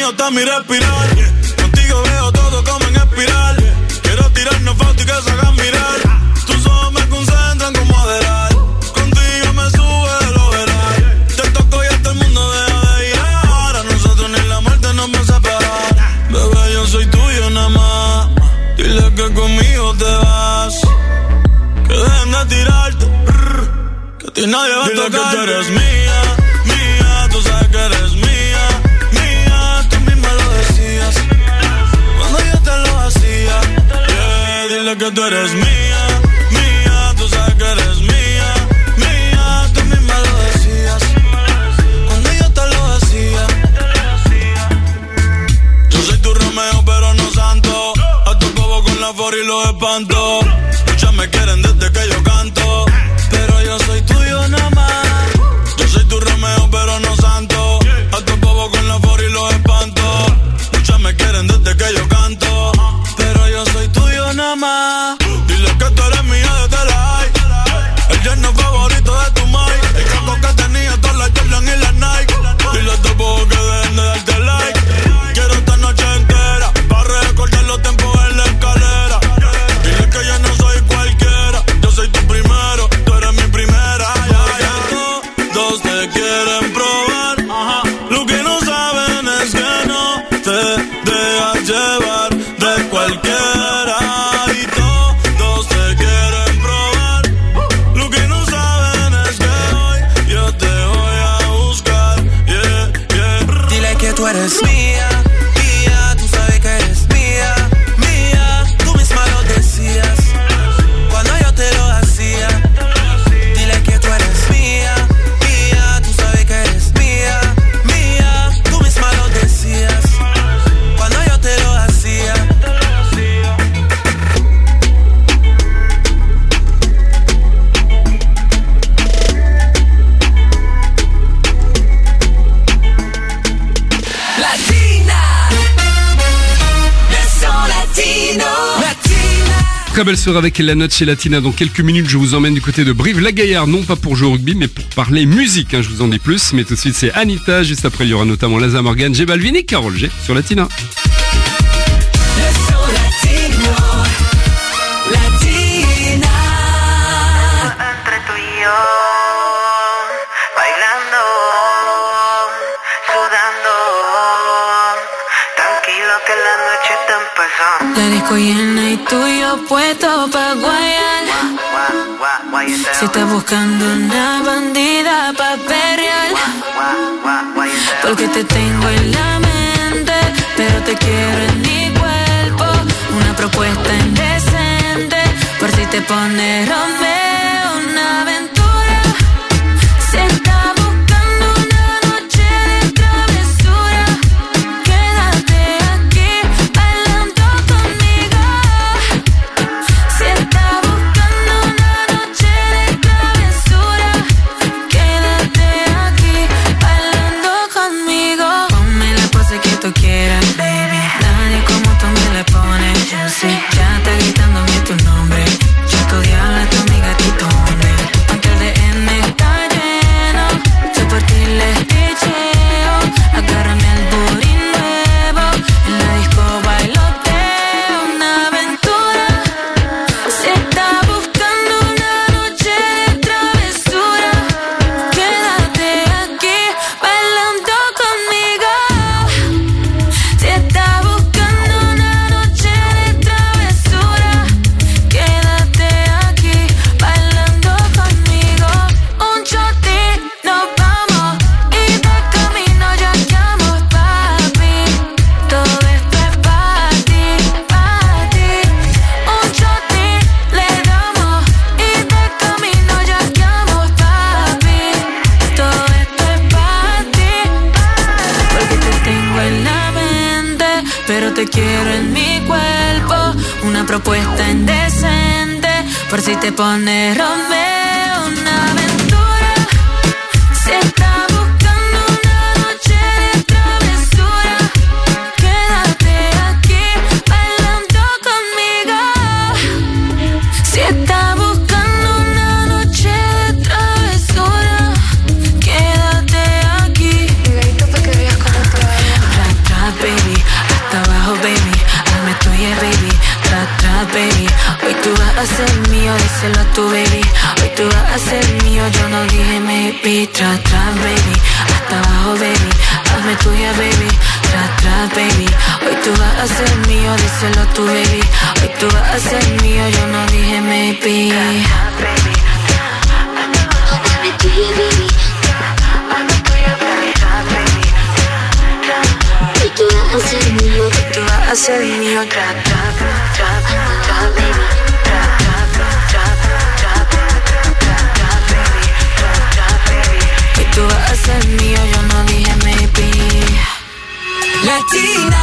mío está mi respirar. Contigo veo todo como en espiral. Quiero tirarnos fotos y que se hagan mirar. Tus ojos me concentran como Adderall. Contigo me sube el overall. Te toco y hasta el mundo deja de ir. Ahora nosotros ni la muerte nos va a separar. Bebé, yo soy tuyo nada más. Dile que conmigo te vas. Que dejen de tirarte. Que a ti nadie va a tocar. Dile que tú eres mía, mía. Tú sabes que eres mía, mía. Tú misma lo decías cuando yo te lo hacía. Yeah, dile que tú eres mía, mía. Tú sabes que eres mía, mía. Tú misma lo decías cuando yo te lo hacía. Yo soy tu Romeo pero no santo. A tu bobo con la for y los espanto. Muchas me quieren desde que yo canto, pero yo soy tuyo nada más. Yo soy tu Romeo pero no santo. A tu bobo con la for y los espanto. Muchas me quieren desde que yo canto, pero yo soy tuyo nada más. Dile que tú eres mía desde la high. El yerno favorito de tu Mike. El capo que tenía todas las Jordan y las Nike. Dile a tu bobo que dejen de darte like. Quiero esta noche entera para recordar los tiempos en la escalera. Dile que yo no soy cualquiera. Yo soy tu primero, tú eres mi primera. Todos te quieren probar. Lo que no saben es que no te dejas llevar de cualquiera. Y todos te quieren probar. Lo que no saben es que hoy yo te voy a buscar. Yeah, yeah. Dile que tú eres mía, mía. Tú sabes que eres mía, mía. Tú misma lo decías cuando yo te lo hacía. Dile que tú eres mía, mía. Tú sabes que eres mía, mía. Tú misma lo decías cuando yo te lo hacía. Très belle soirée avec la Noche Latina. Dans quelques minutes, je vous emmène du côté de Brive-la-Gaillarde, non pas pour jouer au rugby, mais pour parler musique. Je vous en dis plus. Mais tout de suite, c'est Anita. Juste après, il y aura notamment Laza Morgan, J Balvin et Karol G sur Latina. Entre tú y yo, bailando, sudando, tranquilo que la noche está empezando. La disco llena y tú y yo puesto pa' guayar. Si estás buscando una bandida pa' perrear, porque te tengo en la mente, pero te quiero en mi cuerpo. Una propuesta indecente, por si te pones Romeo, una aventura. Si estás buscando una noche de travesura, quédate aquí bailando conmigo. Si estás buscando una noche de travesura, quédate aquí bailando conmigo. Ponme la pose que tú quieras, baby. Nadie como tú me la pones. Yo sé, ya está gritándome tu nombre. Yo tu diabla, tu amiga y tu hombre. Aunque el DM está lleno, yo por ti les picheo. Agárrame al booty nuevo, en la disco bailoteo, una aventura. Si estás buscando una noche de travesura, quédate aquí bailando conmigo. Si estás buscando una noche de travesura, quédate aquí bailando conmigo. Un shot y nos vamos, y de camino ya estamos, papi. Todo esto es pa' ti, pa' ti. Un shot y le damos, y de camino ya estamos, papi. Todo esto es pa' ti, porque te tengo en la mente, pero te quiero en mi cuerpo. Una propuesta indecente, por si te pones Romeo, una aventura. Si estás buscando una noche de travesura, quédate aquí bailando conmigo. Si estás buscando una noche de travesura, quédate aquí. Pegadito pa' que veas cómo te va. díselo a tu baby. Hoy tú vas a ser mío, yo no dije maybe. Tra, tra, baby, hasta abajo, baby. Hazme tuya, baby, tra, tra, baby. Hoy tú vas a ser mío, díselo a tu baby. Hoy tú vas a ser mío, yo no dije maybe. Hazme tuya, baby. Hazme tuya, baby. Hoy tú vas a ser mío, hoy tú vas a ser mío, tra, tra, tra, tra, baby. Tra, tra, tra, tra, tra, tra, baby. Tra, tra, baby. Hoy tú vas a ser mío, yo no dije maybe. Latina.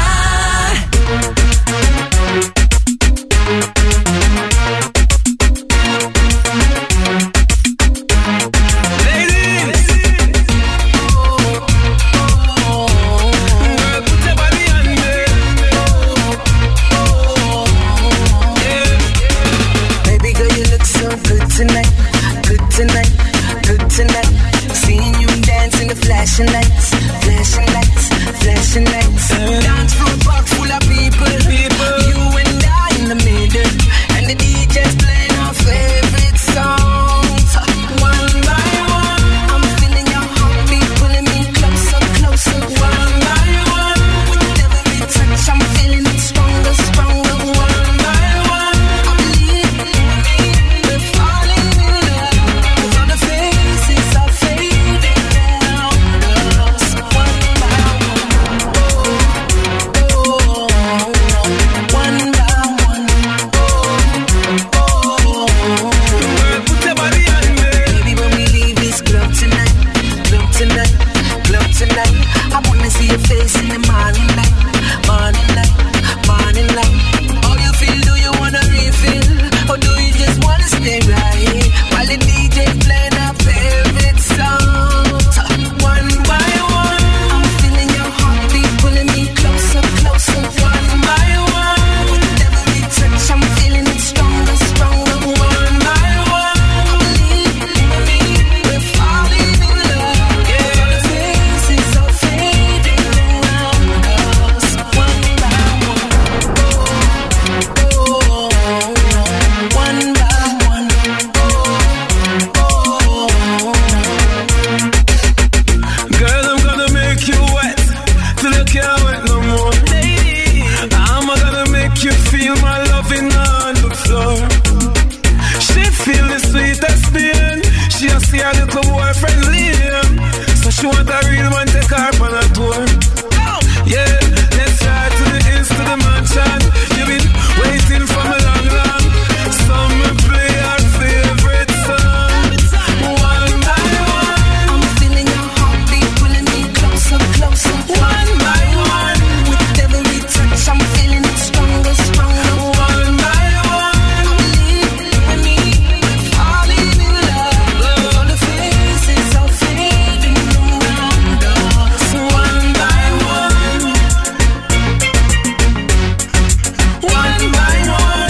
Tonight, seeing you dancing, the flashing lights, flashing lights, flashing lights. Dance floor box full of people, you and I in the middle, and the DJ's playing our favorite songs. One by one, I'm feeling your heartbeat pulling me closer, closer. One by one, with every touch I'm feeling it stronger, stronger. One by one, I believe we're falling in love. Cause all the faces are fading around us. One by one, one by one, put your body on me. Baby, when we leave this club tonight, club tonight, club tonight, I wanna see your face in the morning light, morning light, morning light. How you feel? Do you wanna refill? Or do you just wanna stay right while the DJ's playing our favorite songs? One by one, I'm feeling your heartbeat pulling me closer, closer. One by one, with every touch I'm feeling it stronger, stronger. One by one, I believe me, we're falling in love. Yeah, the faces are fading around us. One by one, one by one. Girl, I'm gonna make you wet till you can't wet no more. I'm gonna make you feel my loving on the floor. She feel the sweetest pain. She a see her little boyfriend Liam, so she want a real man take her on a tour. Yeah, let's ride to the hills, to the mansion. You've been waiting for me long, long. Summer play our favorite song. One by one, I'm feeling your heartbeat pulling me closer, closer. One by one, with every touch I'm feeling it stronger, stronger. one by one. I believe in me, we're falling in love. All the faces are fading around us. One by one, one by one,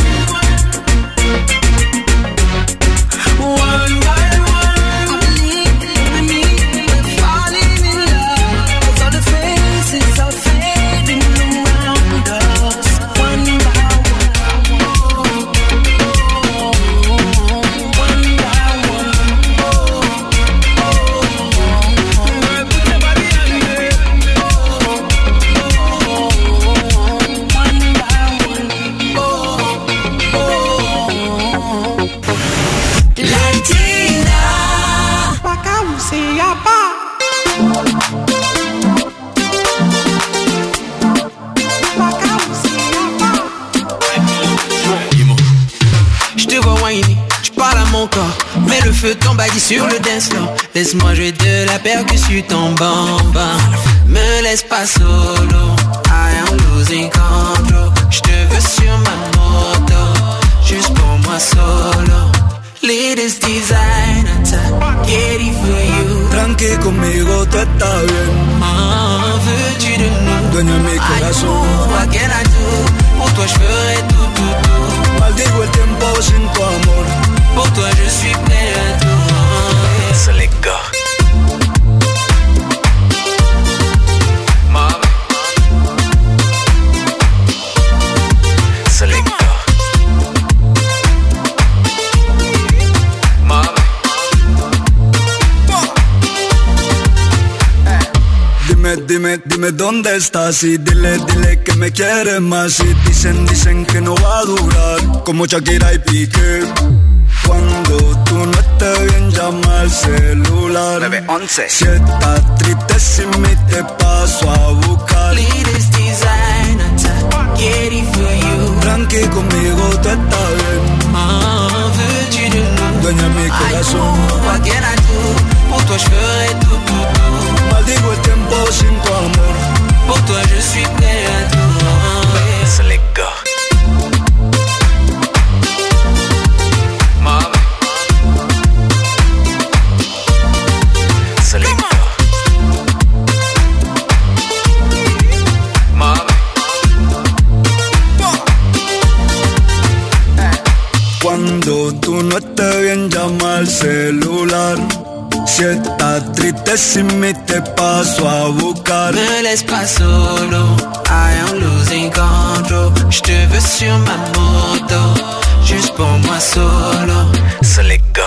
One by one. I believe in me, we're falling in love. All the faces are fading around us. One by one, one by one. Girl, put your body on me. One by one. Latina. Je te vois whiny, tu parles à mon corps, mets le feu t'emballe sur le dance floor. Laisse-moi jouer de la percussion en bamba. Me laisse pas solo, I am losing control. Je te veux sur ma moto, juste pour moi solo. Latest designer, get it for you. Tranqui conmigo, tú estás bien. Veux-tu de nous? Dueño de mi corazón. What can I do? Pour toi je ferai tout, tout, tout. Maldigo el tiempo sin tu amor. Pour toi je suis prêt à tout. Selecta. Selecta. dime dónde estás y dile que me quieres más. Y dicen que no va a durar, como Shakira y Piqué. Cuando tú no estés bien, llama al celular 911. Si estás triste sin mí, te paso a buscar. Latest designer, get it for you. Tranqui, conmigo tú estás bien. Veux-tu de nous? Dueña mi corazón. What can I do? Pour toi je ferai tout. Maldigo el tiempo sin tu amor. Pour toi je suis prêt à tout. So let go. Cuando tú no estés bien, llama al celular. Si estás triste sin mí, te paso a buscar. Me laisse pas solo, I am losing control. Je te veux sur ma moto, juste pour moi solo. So let go.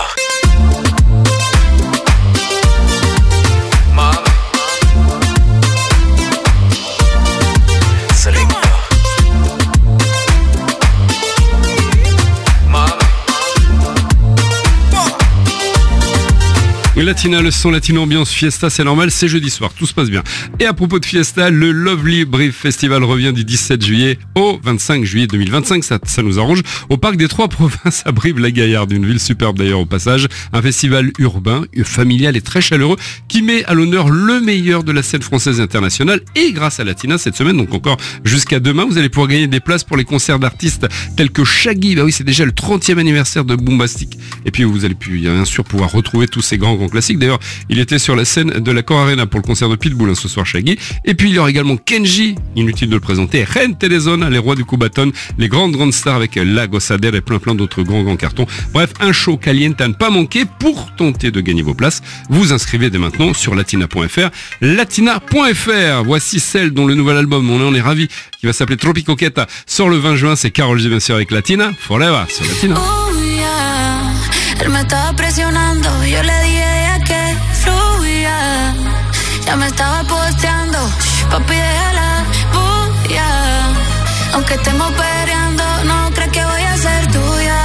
Latina, le son latino ambiance fiesta, c'est normal, c'est jeudi soir, tout se passe bien. Et à propos de fiesta, le Lovely Brief Festival revient du 17 juillet au 25 juillet 2025, ça nous arrange, au Parc des Trois Provinces à Brive-la-Gaillarde, une ville superbe d'ailleurs au passage. Un festival urbain, familial et très chaleureux qui met à l'honneur le meilleur de la scène française et internationale. Et grâce à Latina cette semaine, donc encore jusqu'à demain, vous allez pouvoir gagner des places pour les concerts d'artistes tels que Shaggy. Bah oui, c'est déjà le 30e anniversaire de Boombastic. Et puis vous allez bien sûr pouvoir retrouver tous ces grands classiques. D'ailleurs, il était sur la scène de la Core Arena pour le concert de Pitbull ce soir, Shaggy. Et puis il y aura également Kenji, inutile de le présenter, Gente de Zona, les rois du Cubaton, les grandes stars avec La Gossadera et plein d'autres grands cartons. Bref, un show caliente à ne pas manquer. Pour tenter de gagner vos places, vous inscrivez dès maintenant sur latina.fr. Latina.fr, voici celle dont le nouvel album, on est ravis, qui va s'appeler Tropico Queta, sort le 20 juin. C'est Karol G bien sûr avec Latina, Forever sur Latina. Oh yeah, él me estaba presionando, yo le dije que fluya, ya me estaba posteando, papi déjala bulla, aunque estemos peleando, no crees que voy a ser tuya.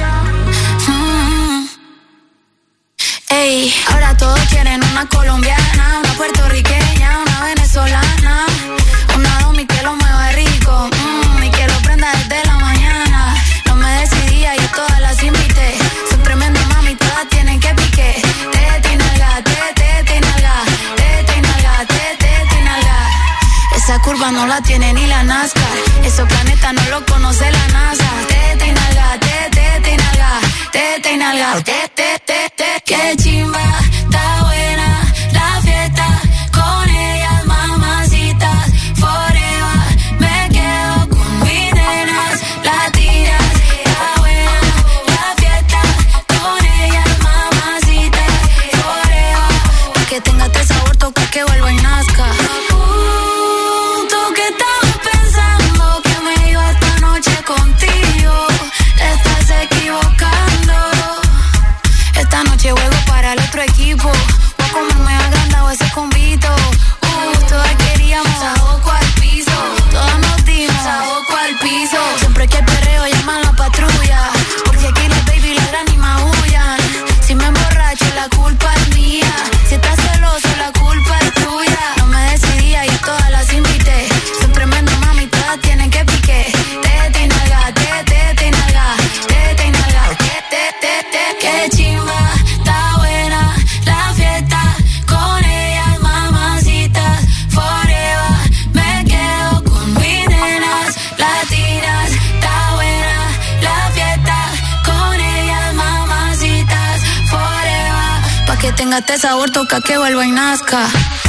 Ey, ahora todos quieren una colombiana, una puertorriqueña, una venezolana, una domi que lo mueva rico, y que lo prenda desde la mañana. No me decidía y todas las invité, son tremendo mami, todas tienen que pique. Tete y nalga, tete y nalga, tete y nalga, tete y nalga. Esa curva no la tiene ni la NASCAR, esos planetas no lo conoce la NASA. Tete y nalga, tete y nalga, tete y nalga, tete. Qué chimba, está buena la fiesta, con ellas mamacitas, forever, me quedo con mis nenas latinas. Está buena la fiesta, con ellas mamacitas, forever, pa' que tenga este sabor, toca que vuelva y nazca. ¿Tú qué estabas pensando? Que me iba esta noche contigo, te estás equivocando. Esta noche juego para el otro equipo, voy a comerme agrandado ese convito. Todas queríamos saboco al piso, todas nos dimos saboco al piso. Siempre que el perreo llama a la patrulla, porque aquí las baby ladran y maullan. Si me emborracho la culpa es mía, si estás celoso la culpa es tuya. No me decidía y todas las invité, son tremendas mami, todas tienen que pique. Tete y nalga, tete y nalga, tete y nalga, tete. Qué chimba, está buena la fiesta, con ellas mamacitas, forever, me quedo con mis nenas latinas. Está buena la fiesta, con ellas mamacitas, forever, pa' que tenga este sabor, toca que vuelva y nazca.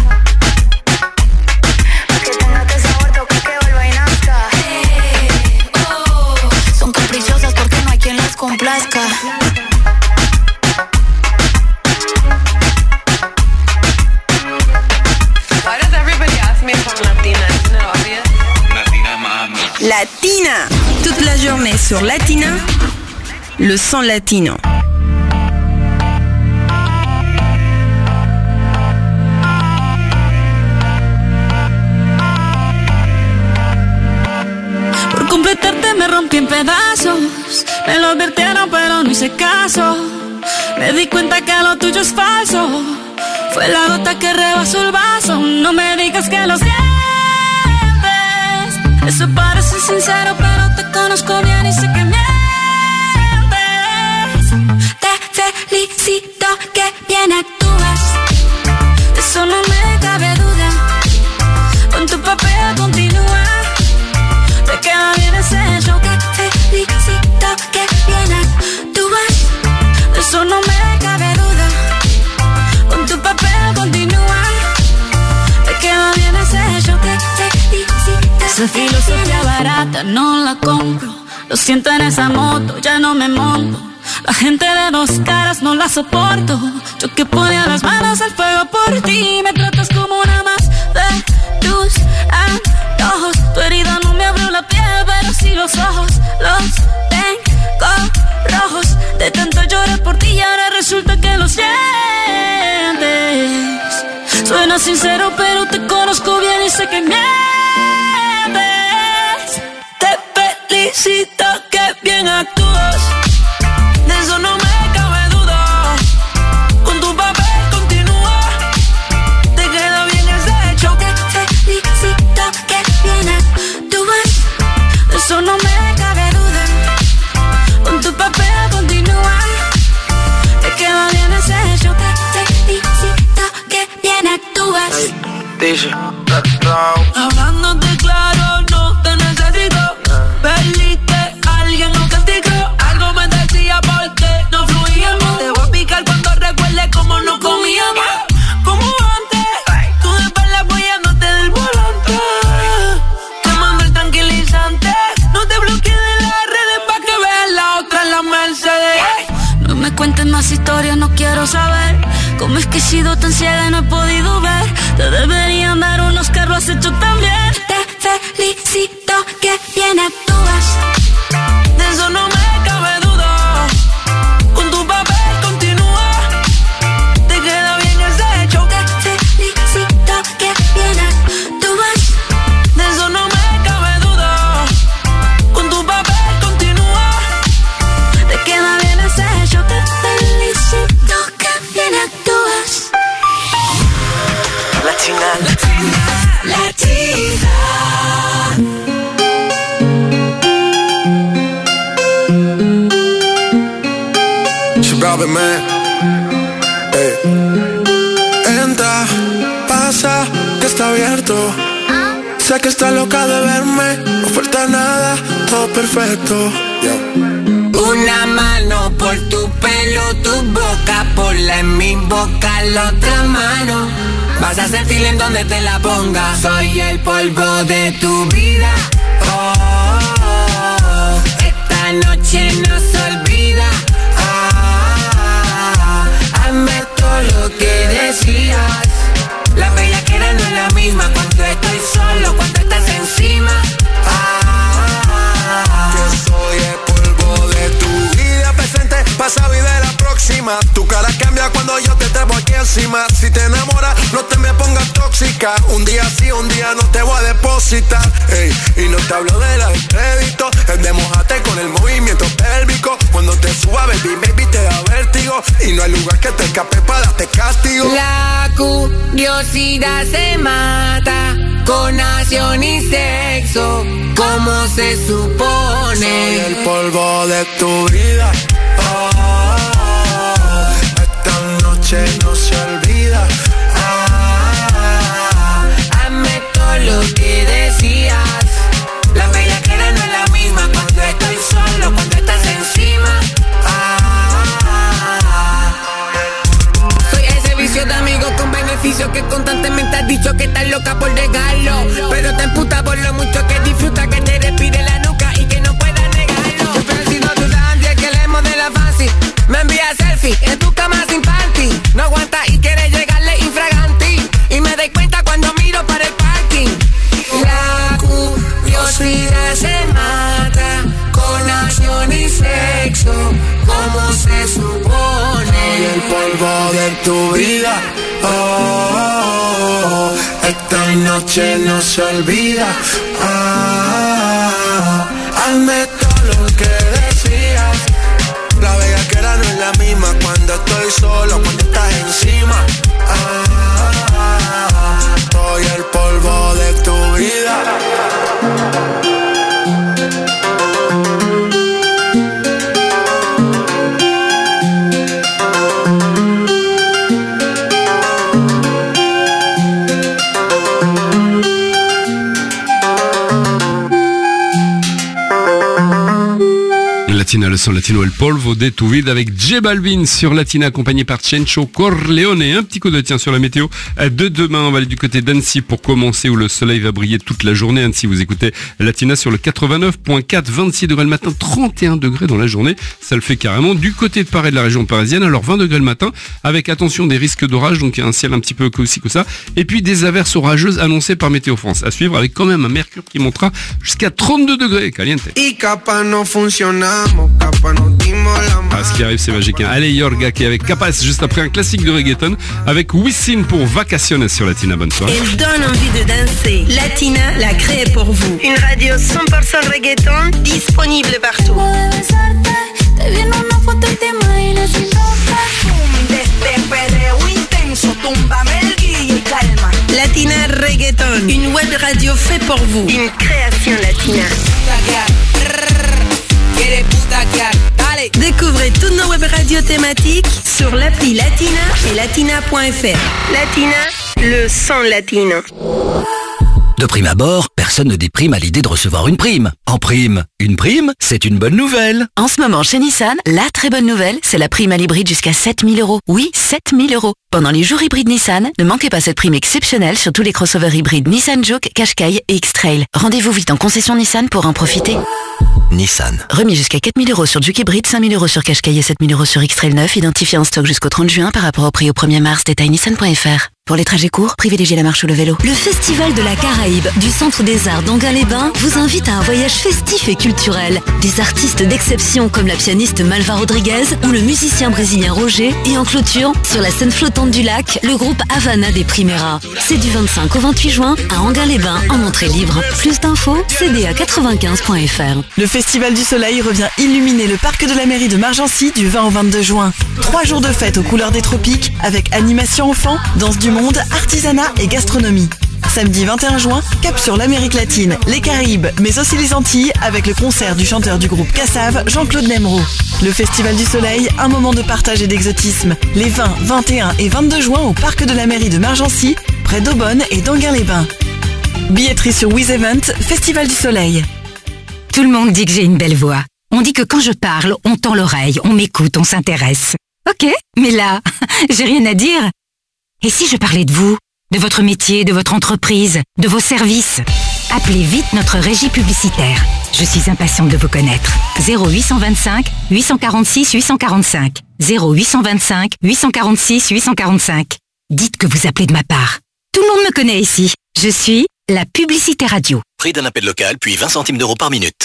Pa' que tenga este sabor, toca que vuelva y nazca. Son caprichosas porque no hay quien las complazca. Latina. Toute la journée sur Latina, le son latino. rompí en pedazos. Me lo advirtieron pero no hice caso. Me di cuenta que lo tuyo es falso. Fue la gota que rebasó el vaso. No me digas que lo sientes. Eso parece sincero pero te conozco bien y sé que mientes. Te felicito que bien actúas. De eso no me cabe duda. Con tu papel continúa. Te queda bien ese show. Te felicito que bien actúas. De eso no me cabe duda. Con tu papel continúa. Te queda bien ese show. Te felicito. Esa filosofía barata no la compro. Lo siento en esa moto, ya no me monto. La gente de dos caras no la soporto. Yo que ponía las manos al fuego por ti. Me tratas como una más de tus antojos. Tu herida no me abrió la piel, pero sí los ojos. Los tengo rojos. De tanto llorar por ti y ahora resulta que lo sientes. Suena sincero pero te conozco bien y sé que mientes. Te felicito que bien actúas. De eso no me cabe duda. Con tu papel continúa. Te queda bien ese hecho. Te felicito que bien actúas. De eso no me cabe duda. Con tu papel continúa. Te queda bien ese hecho. Te felicito que bien actúas. Dice, hablándote claro, no te necesito. Perdiste, alguien nos castigó. Algo me decía porque no fluíamos. Te voy a picar cuando recuerde cómo nos comíamos. Como antes, tú de espalda apoyándote del volante. Te mando el tranquilizante. No te bloquees de las redes pa' que veas la otra en la Mercedes. No me cuentes más historias, no quiero saber. Cómo es que he sido tan ciega y no he podido ver. Te deberían dar un Oscar, lo has hecho tan bien. Te felicito que bien actúas. De eso no me cabe duda. Con tu papel continúa. Te queda bien ese hecho. Te felicito que bien actúas. De eso no me cabe duda. Con tu papel continúa. Te queda bien ese hecho. Te felicito que bien actúas. Latina, Latina, Latina. Robin, man. Hey. Entra, pasa, que está abierto. Sé que está loca de verme. No falta nada, todo perfecto. Una mano por tu pelo, tu boca ponla en mi boca, la otra mano vas a sentir en donde te la ponga. Soy el polvo de tu vida. Oh, oh, oh. Esta noche no se olvida. Hazme todo lo que decías. La bellaquera no es la misma cuando estoy solo, cuando estás encima. Que soy el polvo de tu vida presente, pasado y de la próxima. Tu cara cambia cuando yo te trepo aquí encima. Si te enamoras, no te me pongas tóxica. Un día sí, un día no te voy a depositar. Ey, y no te hablo de la de crédito. Es de mojarte con el movimiento pélvico. Cuando te suba, baby, te da vértigo. Y no hay lugar que te escape para darte castigo. La curiosidad se mata con acción y sexo, como se supone. Soy el polvo de tu vida. Oh, oh, oh. Esta noche no se olvida. Hazme todo lo que decías. La bellaquera no es la misma cuando estoy solo, cuando estás encima. Soy ese vicio de amigo con beneficio que constantemente has dicho que estás loca por negarlo, pero te emputa por lo mucho que disfruta, que te respire la nuca y que no puedas negarlo. Pero si no dudas antes que leemos de la fancy, me envías selfie en tu cama sin panty. No aguanta y quiere llegarle infraganti, y me doy cuenta cuando miro para el parking. La curiosidad se mata con acción y sexo, como se supone. Y el polvo de tu vida. Oh, oh, oh. Esta noche no se olvida. Hazme todo solo cuando estás encima. Soy el polvo de tu vida. Latina, le son latino El Polvo de tu vida avec J Balvin sur Latina accompagné par Chencho Corleone. Un petit coup de tien sur la météo de demain. On va aller du côté d'Annecy pour commencer où le soleil va briller toute la journée. Annecy, vous écoutez Latina sur le 89.4, 26 degrés le matin, 31 degrés dans la journée. Ça le fait carrément. Du côté de Paris de la région parisienne, alors 20 degrés le matin avec attention des risques d'orage, donc il y a un ciel un petit peu aussi que ça. Et puis des averses orageuses annoncées par Météo France. À suivre avec quand même un mercure qui montera jusqu'à 32 degrés. Caliente. Ah, ce qui arrive, c'est magique. Hein. Allez, Yorga qui est avec Capaz juste après un classique de reggaeton avec Wisin pour Vacaciones sur Latina. Bonne soirée. Elle donne envie de danser. Latina l'a créée pour vous. Une radio 100% reggaeton disponible partout. Latina Reggaeton, une web radio faite pour vous. Une création latina. Découvrez toutes nos web radios thématiques sur l'appli Latina et latina.fr. Latina, le son latino. De prime abord, personne ne déprime à l'idée de recevoir une prime. En prime, une prime, c'est une bonne nouvelle. En ce moment, chez Nissan, la très bonne nouvelle, c'est la prime à l'hybride jusqu'à 7 000 €. Oui, 7 000 €. Pendant les jours hybrides Nissan, ne manquez pas cette prime exceptionnelle sur tous les crossovers hybrides Nissan Juke, Qashqai et X-Trail. Rendez-vous vite en concession Nissan pour en profiter. Nissan. Remis jusqu'à 4 000 € sur Juke hybride, 5 000 € sur Qashqai et 7 000 € sur X-Trail 9, identifié en stock jusqu'au 30 juin par rapport au prix au 1er mars, détail nissan.fr. Pour les trajets courts, privilégiez la marche ou le vélo. Le Festival de la Caraïbe du Centre des Arts d'Anguin-les-Bains vous invite à un voyage festif et culturel. Des artistes d'exception comme la pianiste Malva Rodriguez ou le musicien brésilien Roger. Et en clôture, sur la scène flottante du lac, le groupe Havana des Primeras. C'est du 25 au 28 juin à Anguin-les-Bains en entrée libre. Plus d'infos, cda95.fr. Le Festival du Soleil revient illuminer le parc de la mairie de Margency du 20 au 22 juin. 3 jours de fête aux couleurs des tropiques avec animation enfants, danse du monde, artisanat et gastronomie. Samedi 21 juin, cap sur l'Amérique latine, les Caraïbes, mais aussi les Antilles avec le concert du chanteur du groupe Cassave, Jean-Claude Nemro. Le Festival du Soleil, un moment de partage et d'exotisme. Les 20, 21 et 22 juin au parc de la mairie de Margency, près d'Aubonne et d'Anguin-les-Bains. Billetterie sur WizEvent, Festival du Soleil. Tout le monde dit que j'ai une belle voix. On dit que quand je parle, on tend l'oreille, on m'écoute, on s'intéresse. Ok, mais là, j'ai rien à dire. Et si je parlais de vous, de votre métier, de votre entreprise, de vos services? Appelez vite notre régie publicitaire. Je suis impatiente de vous connaître. 0825 846 845. 0825 846 845. Dites que vous appelez de ma part. Tout le monde me connaît ici. Je suis la publicité radio. Prix d'un appel local, puis 20 centimes d'euros par minute.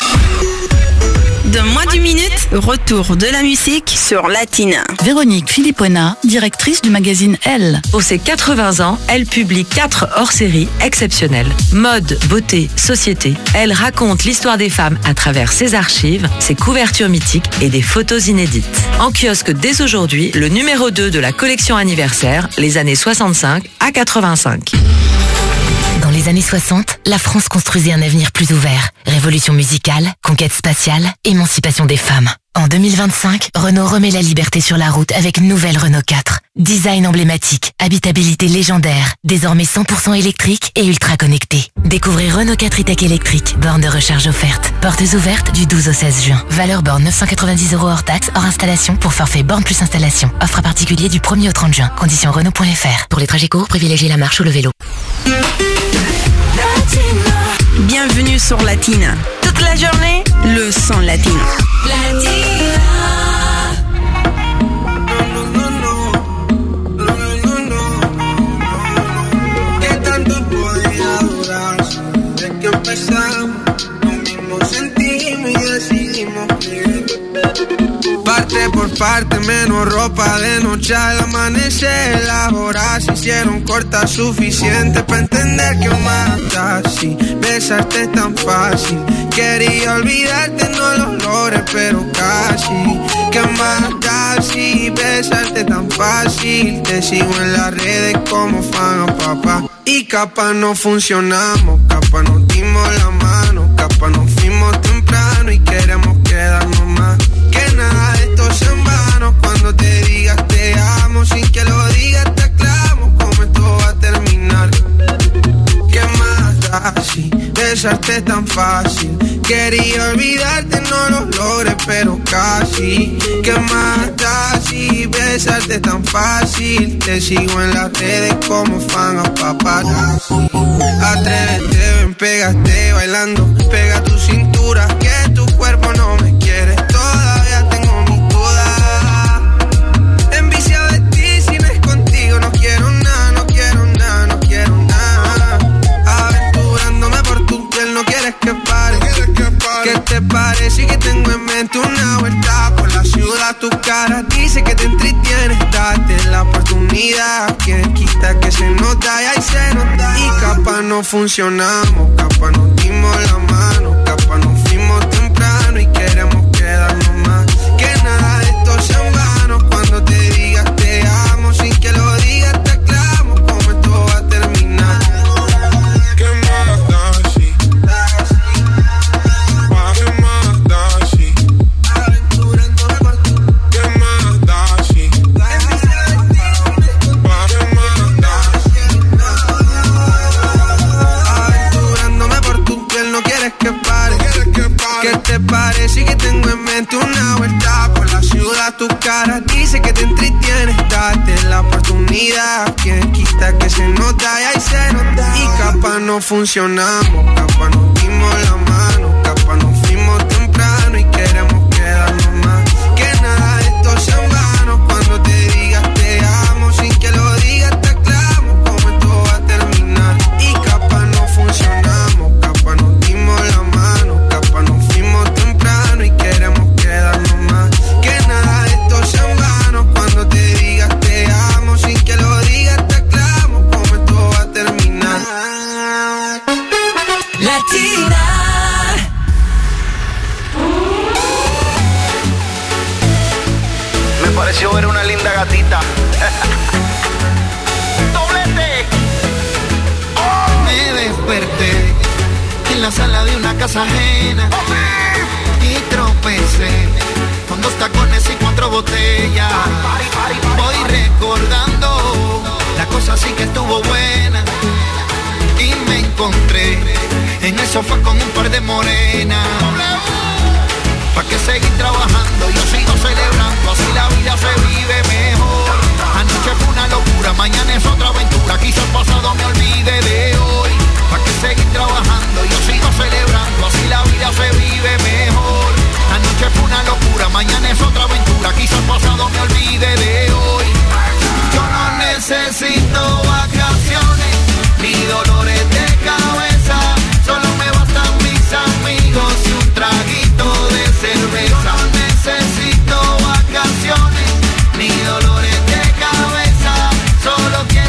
Dans moins d'une minute, retour de la musique sur Latina. Véronique Filippona, directrice du magazine Elle. Pour ses 80 ans, elle publie 4 hors-séries exceptionnelles. Mode, beauté, société. Elle raconte l'histoire des femmes à travers ses archives, ses couvertures mythiques et des photos inédites. En kiosque dès aujourd'hui, le numéro 2 de la collection anniversaire, les années 65 à 85. Dans les années 60, la France construisait un avenir plus ouvert. Révolution musicale, conquête spatiale, émancipation des femmes. En 2025, Renault remet la liberté sur la route avec une nouvelle Renault 4. Design emblématique, habitabilité légendaire, désormais 100% électrique et ultra connecté. Découvrez Renault 4 e-Tech électrique, borne de recharge offerte. Portes ouvertes du 12 au 16 juin. Valeur borne 990 € hors taxe, hors installation pour forfait borne plus installation. Offre à particulier du 1er au 30 juin. Conditions Renault.fr. Pour les trajets courts, privilégiez la marche ou le vélo. Bienvenue sur Latina. Toute la journée, le son latino. Parte por parte quitarte menos ropa de noche al amanecer. Las horas se hicieron cortas, suficiente para entender que mata así. Besarte es tan fácil, quería olvidarte, no lo logré, pero casi. Que mata así, besarte tan fácil. Te sigo en las redes como fan a papá. Y capaz no funcionamos, capaz nos dimos la mano, capaz nos fuimos temprano y queremos quedarnos más. Que nada de esto sea en vano, cuando te digas te amo, sin que lo digas te aclamo, como esto va a terminar. ¿Qué más da si besarte es tan fácil? Quería olvidarte, no lo logré, pero casi. ¿Qué más da si besarte es tan fácil? Te sigo en las redes como fan a paparazzi. Atrévete, ven, pégate bailando, pega tu cintura, que tu cuerpo no me quiere. Todavía tengo mis dudas. Enviciado de ti, si no es contigo, no quiero nada, no quiero nada, no quiero nada. Aventurándome por tu piel, no quieres que pare. ¿Qué te parece que tengo en mente una vuelta por la ciudad? Tu cara dice que te entretienes, date la oportunidad. Quien quita que se nos da y ahí se nos da. Y capaz no funcionamos, capaz nos dimos la mano, capaz nos fuimos temprano y queremos quedarnos más. Que nada de esto sea en vano, cuando te digas te amo, sin que lo digas te aclamo, como esto va a terminar. ¿Qué más da si? ¿Qué más da si? Aventurándome por tu. ¿Qué más da si? ¿Qué más da si? Aventurándome por tu piel, no quieres que pare. ¿Qué te parece que tengo en mente una vuelta por la ciudad? Tu cara dice que te entretienes, date la oportunidad. Quien quita que se nos da y ahí se nos da. Y capaz no funcionamos, capaz nos dimos la mano, capaz nos fuimos temprano y queremos quedarnos más. Que nada de esto sea en vano, cuando te digas te amo, sin que lo digas te aclamo, como esto va a terminar. Y capaz no funcionamos, capaz nos dimos la mano, capaz nos fuimos temprano y queremos quedarnos más. Que nada de esto sea en vano, cuando te digas te amo, sin que lo digas te aclamo, como esto va a terminar. Latina. Me pareció ver una linda gatita. ¡Doblete! Oh. Me desperté en la sala de una casa ajena y tropecé con 2 tacones y 4 botellas. Voy recordando, la cosa sí que estuvo buena. Y me encontré en el sofá con un par de morenas. ¿Pa' qué seguir trabajando? Yo sigo celebrando, así la vida se vive mejor. Anoche fue una locura, mañana es otra aventura. Quizás pasado me olvide de hoy. ¿Pa' qué seguir trabajando? Yo sigo celebrando, así la vida se vive mejor. Anoche fue una locura, mañana es otra aventura. Quizás pasado me olvide de hoy. Yo no necesito vacaciones ni dolores de cabeza, solo me bastan mis amigos y un traguito de cerveza. No necesito vacaciones ni dolores de cabeza, solo quiero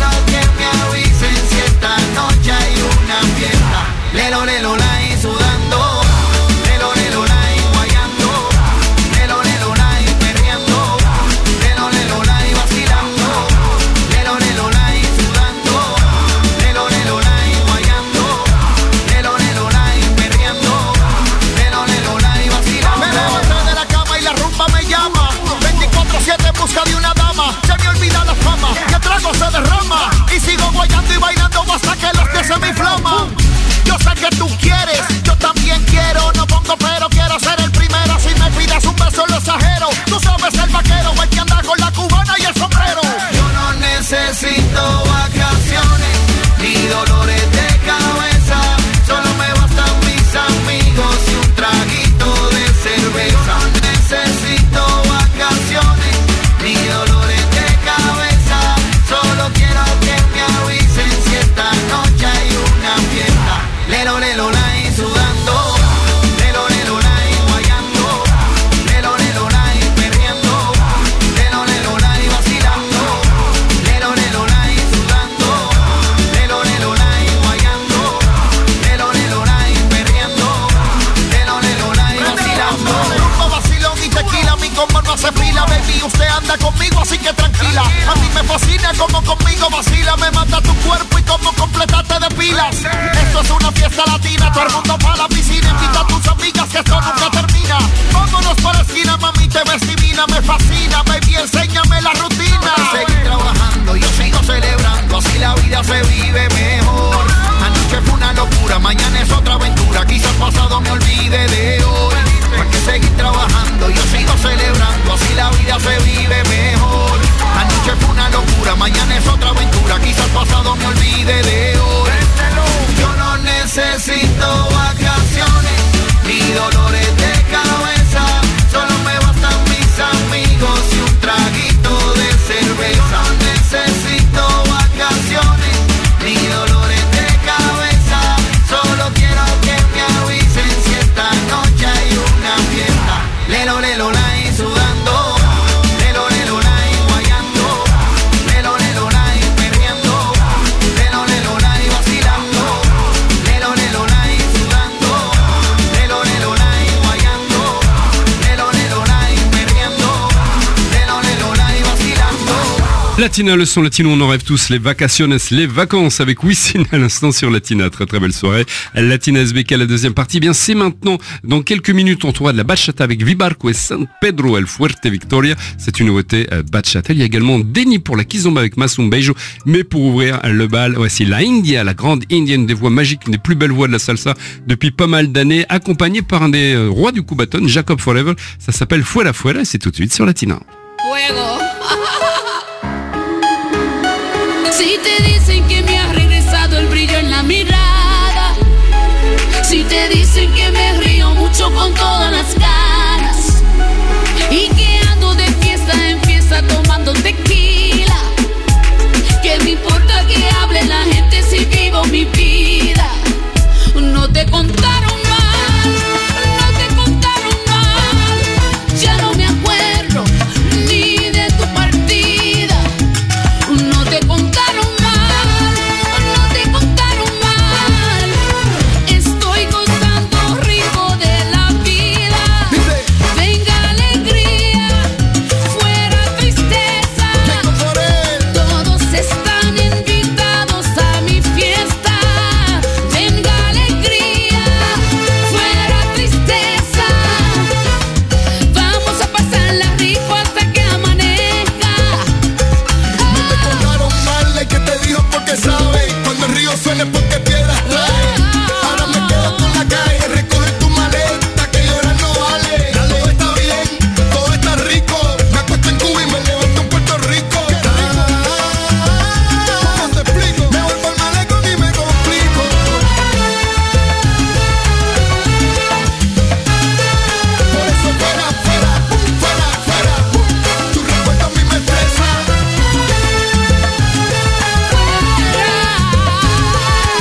vida se vive mejor. Anoche fue una locura, mañana es otra aventura. Quizás pasado me olvide de hoy. Hay que seguir trabajando, yo sigo celebrando. Así la vida se vive mejor. Anoche fue una locura, mañana es otra aventura. Quizás pasado me olvide de hoy. Yo no necesito vacaciones ni dolores de cabeza. Solo me bastan mis amigos y un traguito de cerveza. No necesito vacaciones ni dolores de cabeza. Solo quiero que me avisen si esta noche hay una fiesta. Lelo, lelo, lai, sudando. Lelo, lelo, lai, guayando. Lelo, lelo, lai, perreando. Lelo, lelo, lai, vacilando. Lelo, lelo, lai, sudando. Lelo, lelo, lai, guayando. Lelo, lelo, lai, perreando. Lelo, lelo, lai, vacilando. Latina, le son latino, on en rêve tous, les vacaciones, les vacances avec Wisin à l'instant sur Latina. Très très belle soirée. Latina SBK, la deuxième partie. Bien, c'est maintenant, dans quelques minutes, on trouvera de la bachata avec Vibarco et San Pedro El Fuerte Victoria. C'est une nouveauté bachata. Il y a également Denny pour la Kizomba avec Masum Beijo. Mais pour ouvrir le bal, voici la India, la grande indienne des voix magiques, une des plus belles voix de la salsa depuis pas mal d'années, accompagnée par un des rois du Cubaton, Jacob Forever. Ça s'appelle Fuera Fuera et c'est tout de suite sur Latina. Fuego. Si te dicen que me ha regresado el brillo en la mirada, si te dicen que me río mucho con todas las ganas y que ando de fiesta en fiesta tomando tequila, ¿qué me importa que hable la gente si vivo mi vida? No te contaron mal, no te contaron mal, ya no me acuerdo ni de tu partida. No te contaron mal, no te contaron mal. Estoy gozando rico de la vida. Venga alegría, fuera tristeza. Todos están invitados a mi fiesta. Venga alegría, fuera tristeza. Vamos a pasarla rico hasta que amanezca. El que te dijo porque sabe, cuando el río suene porque piedras trae. Ahora me quedo por la calle, recoge tu maleta, que llorar no vale. Todo está bien, todo está rico. Me acuesto en Cuba y me levanto en Puerto Rico. ¿Cómo te explico? Me vuelvo al malecón y me complico. Por eso fuera, fuera, fuera, fuera. Tu recuerdo a mí me estresa.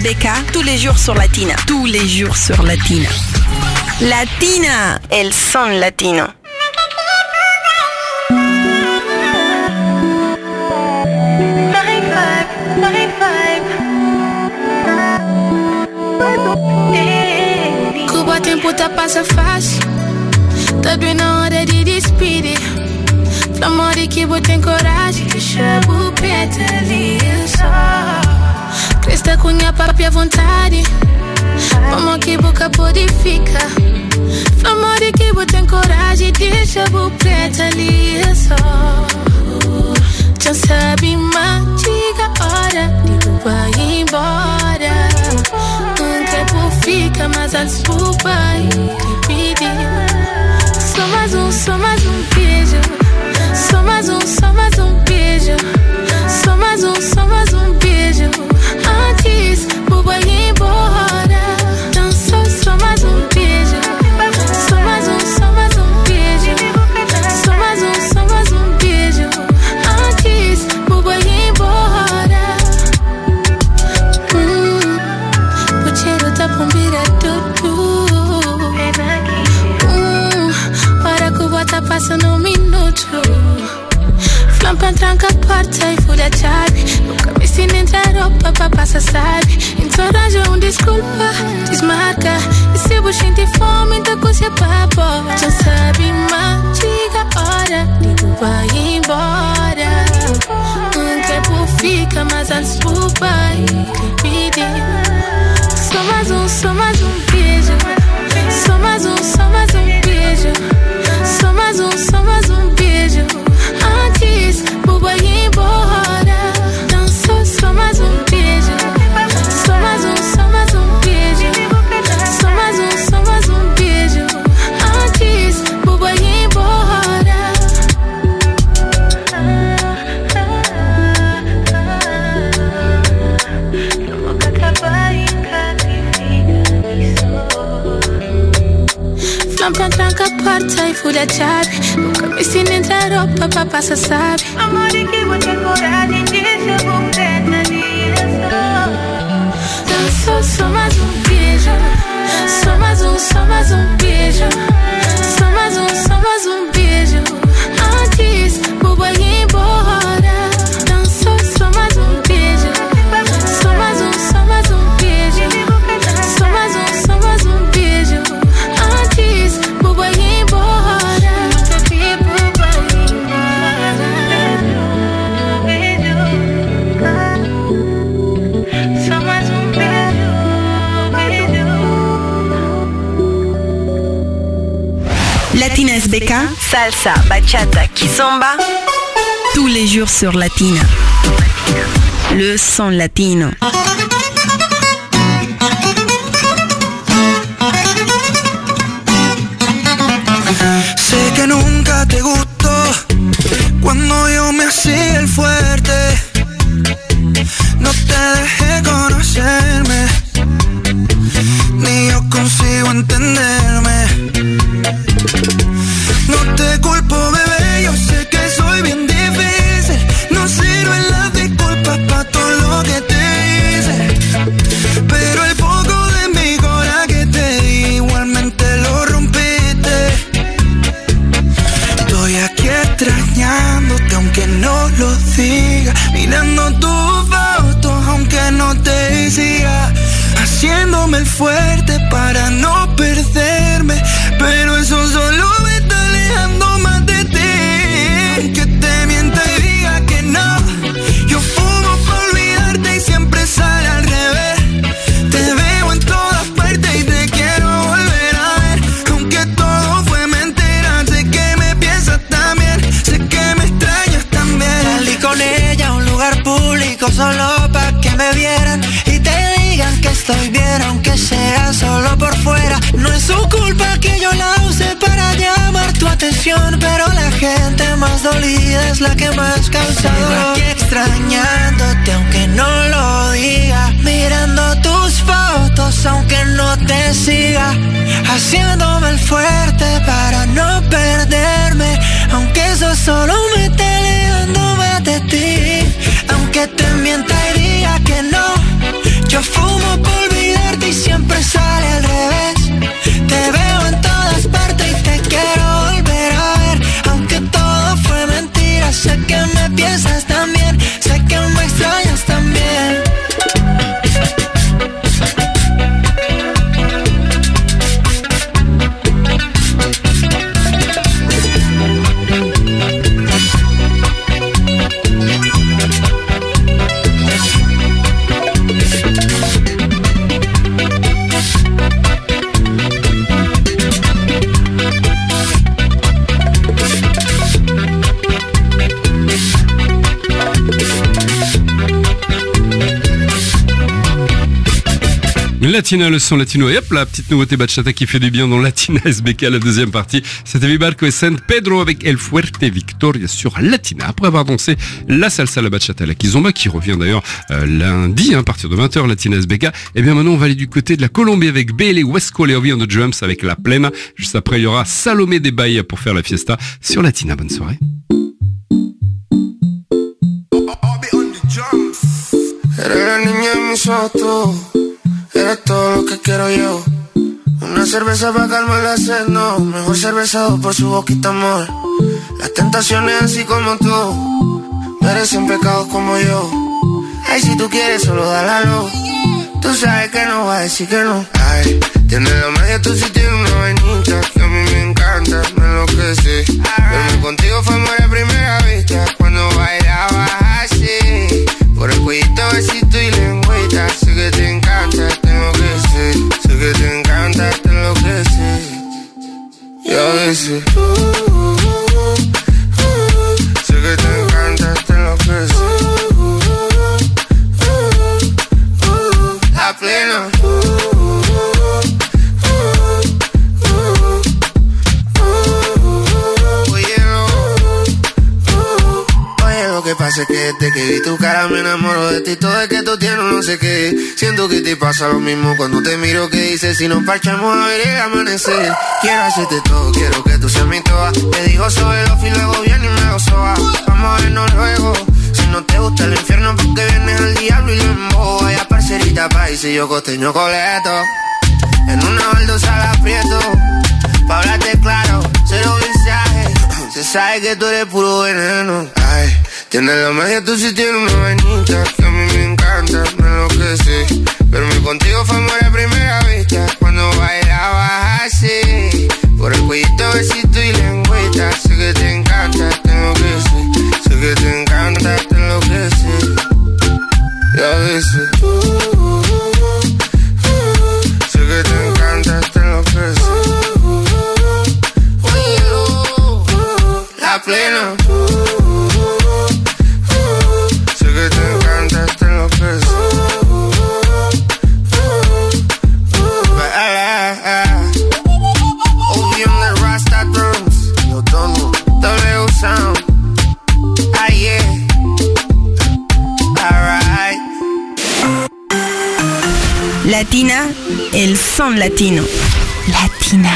SBK, tous les jours sur Latina. Tous les jours sur Latina. Latina, el son latino. Cuba tempo tá passa fácil. Tá doendo na hora de despedir. Flamore que vou ter coragem. Deixa o preto ali só. Cresta cunha papi à vontade. Vamos que boca purifica. Flamore que vou ter coragem. Deixa o preto ali só. Já sabe, mas diga a hora de tu vai embora. Um tempo fica, mas antes tu vai repetir. Só mais um beijo. Só mais um beijo. Só mais um beijo. Antes tu vai embora. Então só mais um beijo. Só mais um beijo. Só mais um beijo. Antes tu vai embora. O cheiro da bombira tudo. Hora que tá passando um minuto. Flampa tranca a porta e fura a chave. Nunca me ensina a entrar roupa pra passar, sabe? Então arranja desculpa, desmarca. E se você sentir fome, então coisa papo. Já sabe, mas diga a hora de tu vai embora. Um tempo fica, mas antes tu vai repetir. Só mais um beijo. Só mais um beijo. Só mais um beijo. Antes tu vai embora. Não só mais um beijo. Só mais um beijo. Só mais um beijo. Antes tu vai embora. Nunca acabar em Flampa tranca a porta e fura a chave. Nunca me ensina a entrar roupa pra passar, sabe? Amor que vou ter coragem de ser completa direção. Então só mais um beijo. Só mais um beijo. Só mais um beijo. Antes tu vai embora. Então só mais um beijo. Só mais um beijo. Só mais um beijo. Antes tu vai embora. Nunca vi tu vai embora. Só mais um beijo. Latina SBK, salsa, bachata, kizomba. Tous les jours sur Latina. Le son latino. Sé que nunca te gustó cuando yo me hacía el fuerte. No te dejé conocerme, ni yo consigo entenderme. No te culpo, bebé, yo sé que soy bien difícil. No sirven las disculpas pa' todo lo que te hice. Pero el poco de mi corazón que te di, igualmente lo rompiste. Estoy aquí extrañándote aunque no lo diga, mirando tus fotos aunque no te siga, haciéndome el fuerte para no perderme. Pero eso solo me está alejando más de ti. Que te mienta y diga que no. Yo fumo para olvidarte y siempre sale al revés. Te veo en todas partes y te quiero volver a ver. Aunque todo fue mentira, sé que me piensas también, sé que me extrañas también. Salí con ella a un lugar público solo pa' que me vieran y te digan que estoy bien, aunque sea solo por fuera. No es su culpa que yo la use para llamar tu atención, pero la gente más dolida es la que más causa dolor. Aquí extrañándote aunque no lo diga, mirando tus fotos aunque no te siga, haciéndome el fuerte para no perderme, aunque eso solo me está alejando más de ti. Aunque te mienta y diga que no, yo fumo Latina, le son latino. Et hop, la petite nouveauté bachata qui fait du bien dans Latina SBK, la deuxième partie. C'était Vibarco et San Pedro avec El Fuerte Victoria sur Latina. Après avoir dansé la salsa, la bachata, la kizomba, qui revient d'ailleurs lundi, à partir de 20h, Latina SBK. Et bien maintenant, on va aller du côté de la Colombie avec Bele Huesco Leovi on the drums avec La Plena. Juste après, il y aura Salomé de Bahia pour faire la fiesta sur Latina. Bonne soirée. Eres la niña en mis ojos, eres todo lo que quiero yo. Una cerveza para calmar la sed, no. Mejor cervezado por su boquita, amor. Las tentaciones así como tú merecen pecados como yo. Ay, si tú quieres solo dálalo. Tú sabes que no va a decir que no. Ay, tienes la magia, tú sí tienes una vainita que a mí me encanta, me enloquece. Verme contigo fue amor a primera vista cuando bailabas así. Por el cuellito, besito y lengüita. Sé que te encanta, tengo que ser. Sé que te encanta, te enloquece. Y a veces sé que te encanta, te enloquece. La Plena. Lo que pasa es que desde que vi tu cara me enamoro de ti. Todo es que tú tienes no sé qué. Siento que te pasa lo mismo cuando te miro. Que dices si nos parchamos a ver el amanecer. Quiero hacerte todo, quiero que tú seas mi toa. Te digo sobre los y luego viene y me lo soba. Vamos a vernos luego. Si no te gusta el infierno porque vienes al diablo y lo embobo. Vaya parcerita país y yo costeño coleto. En una baldosa la aprieto. Pa' hablarte claro, cero mensaje. Se sabe que tú eres puro veneno. Ay, tienes la magia, tú sí tienes una vainita que a mí me encanta, me enloquece. Verme contigo fue amor a primera vista cuando bailabas así. Por el cuellito, besito y lengüita. Sé que te encanta, te enloquece. Sé que te encanta, te enloquece. Y a veces sé que te encanta, te enloquece. La Plena. Sé que te encanta, te enloquece. Obi on the Rasta drums. Yo tono, W sound. Ah yeah. Alright. Latina, el son latino. Latina.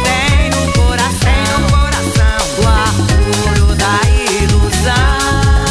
Tem no coração o orgulho da ilusão.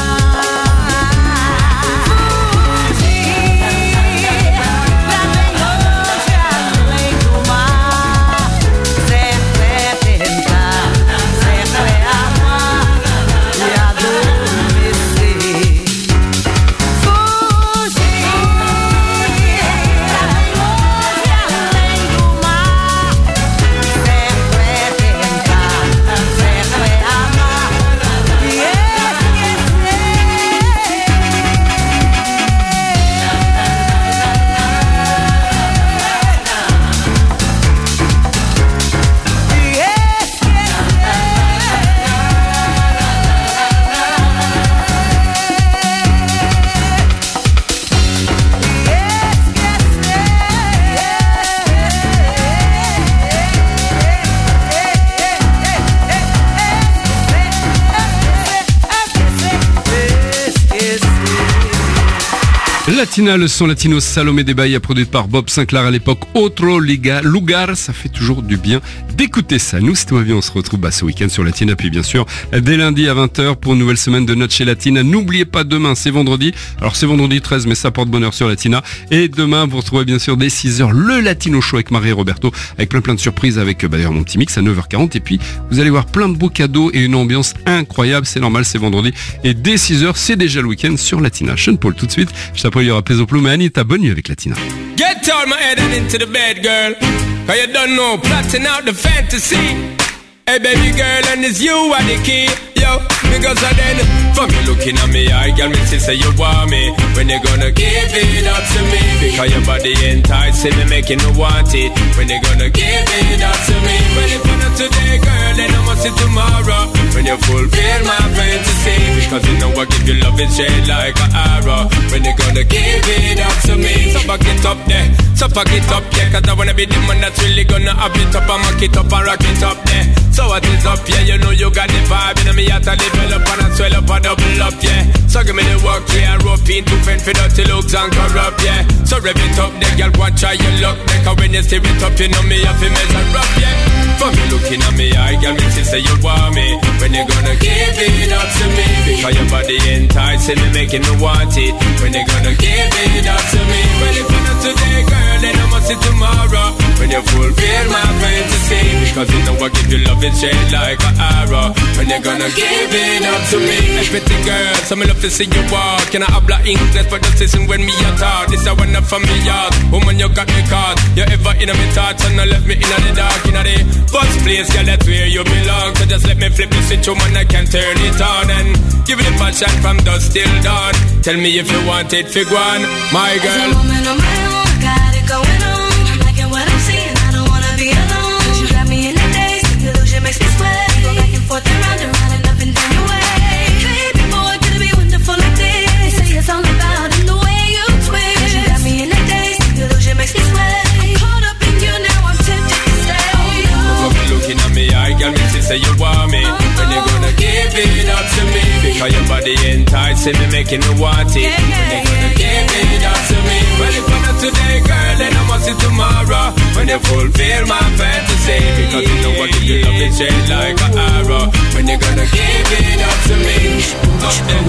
Latina, le son latino Salomé de Bahia, produit par Bob Sinclair à l'époque. Otro Lugar, ça fait toujours du bien d'écouter ça. Nous, c'est tout va bien, on se retrouve ce week-end sur Latina, puis bien sûr, dès lundi à 20h pour une nouvelle semaine de Noche Latina. N'oubliez pas, demain, c'est vendredi. Alors, c'est vendredi 13, mais ça porte bonheur sur Latina. Et demain, vous retrouvez bien sûr dès 6h le Latino Show avec Marie et Roberto, avec plein de surprises, avec d'ailleurs mon petit mix à 9h40. Et puis, vous allez voir plein de beaux cadeaux et une ambiance incroyable. C'est normal, c'est vendredi. Et dès 6h, c'est déjà le week-end sur Latina. Sean Paul tout de suite. Juste après, il y aura Peso Plum et Anita. Bonne nuit avec Latina. Get all my head and into the bed, girl. Cause you don't know, plotting out the fantasy. Hey baby girl, and it's you are the key. Yo, because of then, for me looking at me, I got me to say you want me. When you gonna give it up to me? Because your body enticing me, making me want it. When you gonna give it up to me? Well, if not today, girl, then I must see tomorrow. When you fulfill my fantasy. Because you know I give you love and shade like an arrow. When you gonna give it up to me? So back it up there, so fuck it up, yeah. Cause I wanna be the man that's really gonna have it up and mock it up and rock it up there. So what is up, yeah, you know you got the vibe. And me at a level up and I swell up and double up, yeah. So give me the work, yeah. Rope into fend for dirty looks and corrupt, yeah. So rev it up, the girl want try your luck. Cause when you steer it up, you know me have to measure up, yeah. For me looking at me, I got me to say you want me. When you gonna give it up to me? Because your body enticing me, making me want it. When you gonna give it up to me? Well, if not today, girl, then I must see tomorrow. When you fulfill my fantasy. Because you know I give you love and shade like an arrow. When you gonna give it up to me? Hey, pretty girl, so me love to see you walk. Can I habla English, but just listen when me a talk. This a one up from me yard. Woman, you got me caught. You ever in me thoughts and I left me in the dark. In the first place, girl, that's where you belong. So just let me flip the switch, woman, I can turn it on. And give it a passion from dusk till dawn. Tell me if you want it, fig one, my girl. It's a moment on my own, I got it going on. I'm liking what I'm seeing, I don't wanna be alone. Cause you got me in the daze, the illusion makes me sweat. Go back and forth and up and down your way. Baby boy, could it be wonderful like this? They say it's all about in the way you twist. Cause you got me in the daze, the illusion makes me sweat. I'm caught up in you now, I'm tempted to stay. Look looking at me, I got me to say you want me. When you gonna give it up to me? Because your body enticing me, making me want it. When you gonna give it up to me? Well, if not today, girl, then I must see tomorrow. When you fulfill my fantasy. Because you know I give you love and shade like an arrow. When you gonna give it up to me? Up then,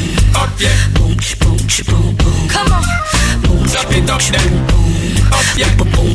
up yeah. Come on, stop it up then, up yeah.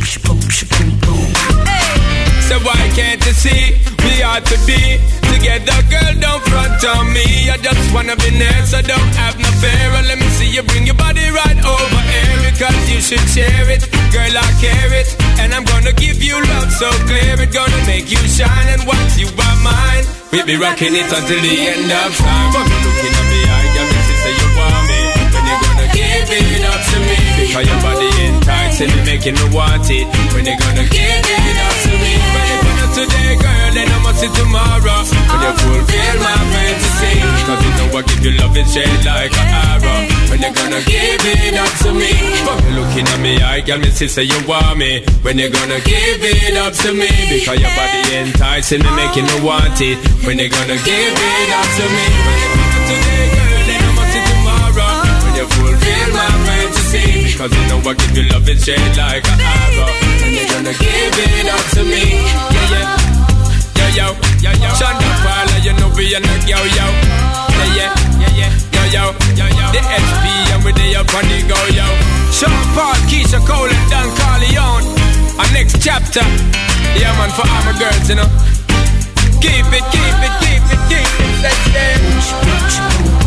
So why can't you see we ought to be together, girl, don't front on me. I just wanna be near, so don't have no fear. And let me see you bring your body right over here. Because you should share it, girl, I care it. And I'm gonna give you love so clear. It's gonna make you shine, and once you are mine, we'll be rocking it until the end of time. But me looking at me, I got me to say you want me. When you gonna give it up to me? Because your body enticing me, making me want it. When you gonna give it up to me? Well, if not today, girl, then I must see tomorrow. When you fulfill my fantasy. Because you know I give you love and shade like an arrow. When you gonna give it up to me? But me looking at me, I got me to say you want me. When you gonna give it up to me? Because your body enticing me, making me want it. When you gonna give it up to me? Well, if not today, girl, then I must see tomorrow. When you fulfill my fantasy. Because you know I give you love and shade like an arrow. When you gonna give it up to me? Yeah, yeah. Yo, yo, yo, Shonda Paula, you know we are not yo, yo. Yeah, yeah, yeah, yeah, yo, yo, yo, yo. The HP and we day up on the go, yo. Sean Paul, Keisha Cole and Don Corleone. Our next chapter. Yeah, man, for all my girls, you know. Keep it, keep it, keep it, keep it. Let's dance.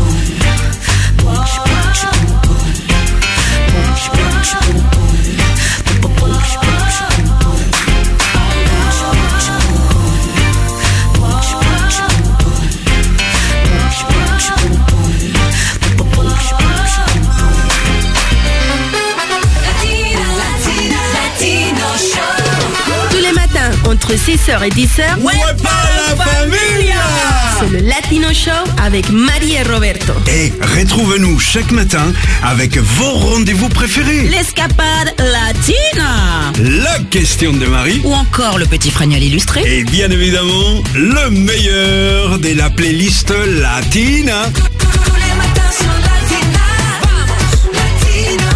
Entre 6h et 10h, ouais, pas la familia. C'est le Latino Show avec Marie et Roberto. Et retrouvez-nous chaque matin avec vos rendez-vous préférés. L'escapade latina. La question de Marie. Ou encore le petit fregnoll illustré. Et bien évidemment, le meilleur de la playlist latina. Tous les matins sur Latina. Vamos, Latina.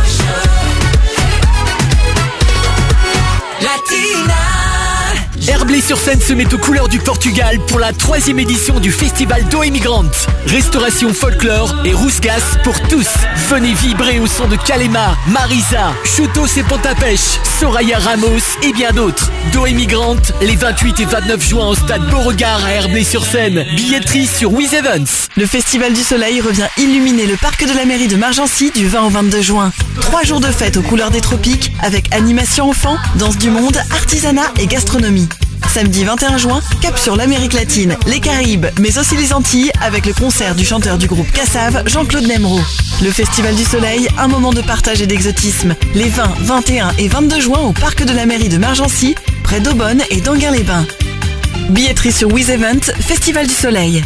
Herblay-sur-Seine se met aux couleurs du Portugal pour la 3e édition du festival Do Emigrante. Restauration folklore et rousgas pour tous. Venez vibrer au son de Kalema, Marisa, Chutos et Pontapêche, Soraya Ramos et bien d'autres. Do Emigrante, les 28 et 29 juin au stade Beauregard à Herblay-sur-Seine. Billetterie sur With Events. Le Festival du Soleil revient illuminer le parc de la mairie de Margency du 20 au 22 juin. 3 jours de fête aux couleurs des tropiques avec animation enfants, danse du monde, artisanat et gastronomie. Samedi 21 juin, cap sur l'Amérique latine, les Caraïbes, mais aussi les Antilles avec le concert du chanteur du groupe Cassav, Jean-Claude Nemro. Le Festival du Soleil, un moment de partage et d'exotisme. Les 20, 21 et 22 juin au parc de la mairie de Margency, près d'Aubonne et d'Anguin-les-Bains. Billetterie sur With Event, Festival du Soleil.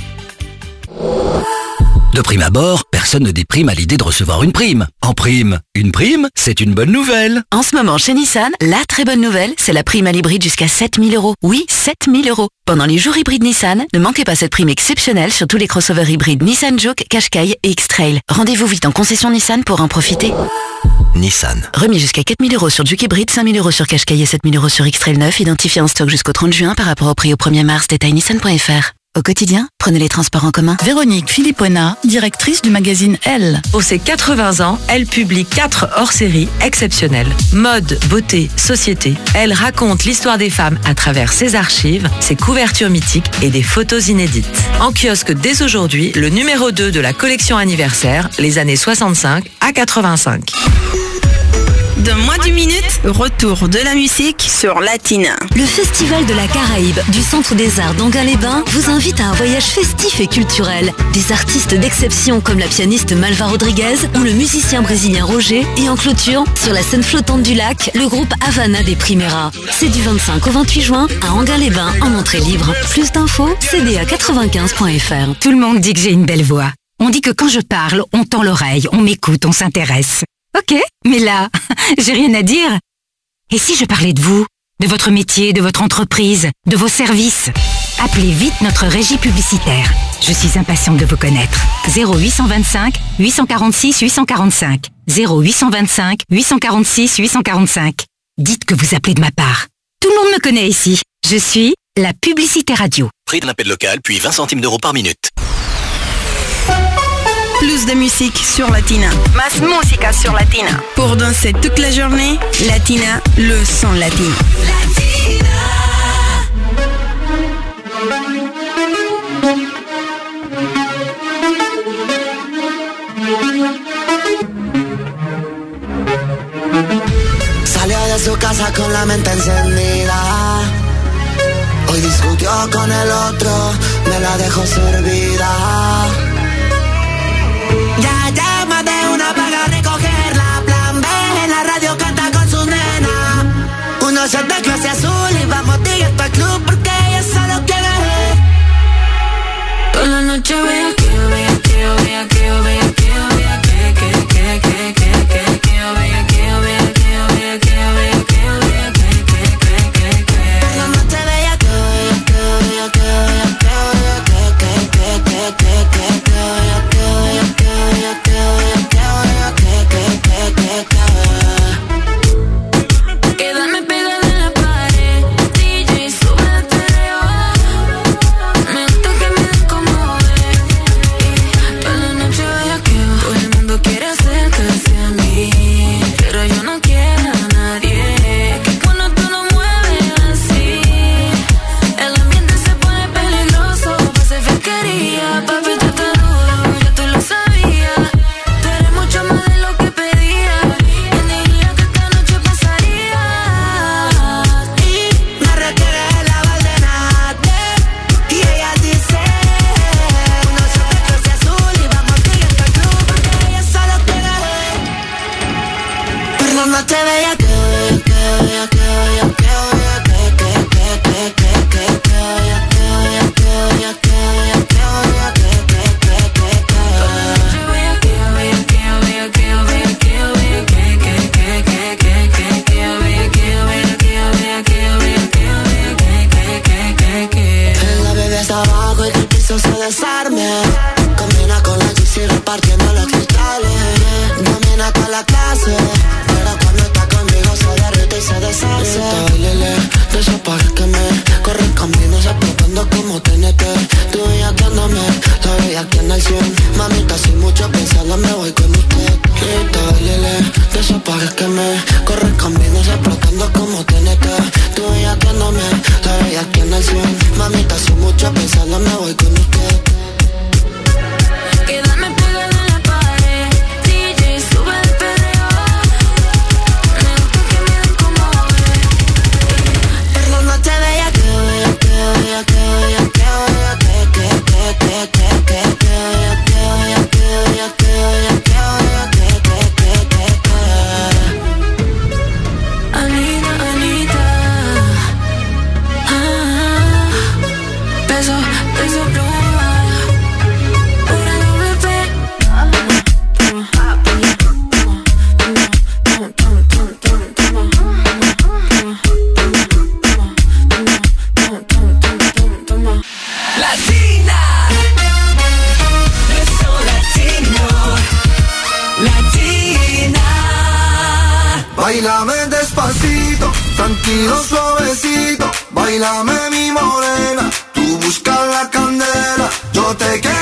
De prime abord, personne ne déprime à l'idée de recevoir une prime. En prime, une prime, c'est une bonne nouvelle. En ce moment, chez Nissan, la très bonne nouvelle, c'est la prime à l'hybride jusqu'à 7 000 €. Oui, 7 000 €. Pendant les jours hybrides Nissan, ne manquez pas cette prime exceptionnelle sur tous les crossovers hybrides Nissan Juke, Qashqai et X-Trail. Rendez-vous vite en concession Nissan pour en profiter. Nissan. Remis jusqu'à 4 000 € sur Juke hybride, 5 000 € sur Qashqai et 7 000 € sur X-Trail 9, identifié en stock jusqu'au 30 juin par rapport au prix au 1er mars. Détail nissan.fr. Au quotidien, prenez les transports en commun. Véronique Philippona, directrice du magazine Elle. Pour ses 80 ans, elle publie 4 hors-séries exceptionnelles. Mode, beauté, société. Elle raconte l'histoire des femmes à travers ses archives, ses couvertures mythiques et des photos inédites. En kiosque dès aujourd'hui, le numéro 2 de la collection anniversaire, les années 65 à 85. Dans moins d'une minute, retour de la musique sur Latina. Le Festival de la Caraïbe du Centre des Arts d'Anguin-les-Bains vous invite à un voyage festif et culturel. Des artistes d'exception comme la pianiste Malva Rodriguez ou le musicien brésilien Roger. Et en clôture, sur la scène flottante du lac, le groupe Havana des Primeras. C'est du 25 au 28 juin à Anguin-les-Bains en entrée libre. Plus d'infos, cda95.fr. Tout le monde dit que j'ai une belle voix. On dit que quand je parle, on tend l'oreille, on m'écoute, on s'intéresse. Ok, mais là, j'ai rien à dire. Et si je parlais de vous, de votre métier, de votre entreprise, de vos services? Appelez vite notre régie publicitaire. Je suis impatiente de vous connaître. 0825 846 845. 0825 846 845. Dites que vous appelez de ma part. Tout le monde me connaît ici. Je suis la publicité radio. Prix d'un appel local, puis 20 centimes d'euros par minute. Plus de musique sur Latina. Más música sur Latina. Pour danser toute la journée, Latina, le son latino. Salió de su casa con la mente encendida. Hoy discutió con el otro, me la dejó servida. Ya llama de una para recogerla. Plan B en la radio canta con su nena. Uno shot de clase azul y vamos directo al club porque ella solo quiere. Toda la noche vea que yo vea que yo vea que yo vea que yo vea que yo vea que yo vea que yo vea que yo vea que yo vea que la noche bella que yo vea que yo vea que yo vea quédame pegada en la pared, DJ sube el stereo. Me gusta que me descomode. Toda la noche vaya que todo el mundo quiere acercarse a mí, pero yo no quiero a nadie. Que cuando tú no mueves así, el ambiente se pone peligroso. Pues se fequería, papi, tú estás duro, ya tú lo sabías. Tú eres mucho más de lo que pedía. ¿Quién diría que esta noche pasaría? Y me requiere la valdenate. Y ella dice uno shot de clase azul y vamos directo al club porque ella solo quiere. Por la noche bella que yo vea que yo vea que yo vea que la bebé está abajo y que el piso se desarme. Combina con la GC repartiendo los cristales. Domina toda la clase, pero cuando está conmigo se derrite y se deshace. Bailele, de esos pares que me corren caminos explotando como TNT. Tú bellaqueándome, la bellaquea en el 100. Mamita, sin mucho pensarla me voy con usted. Bailele, de esos pares que me corren caminos explotando como TNT. Tú bellaqueándome, la bellaquea en el 100. Mamita, sin mucho pensarla me voy con usted. Quédame pegada en la pared, DJ, sube el perreo. Me gusta que me den como bebé. Por la noche bella que Anita, Anita, peso, peso pluma, una bebé. Latina, eso latino, Latina. Báilame despacito, tranquilo, suavecito. Báilame mi morena, tú buscas la candela, yo te quiero.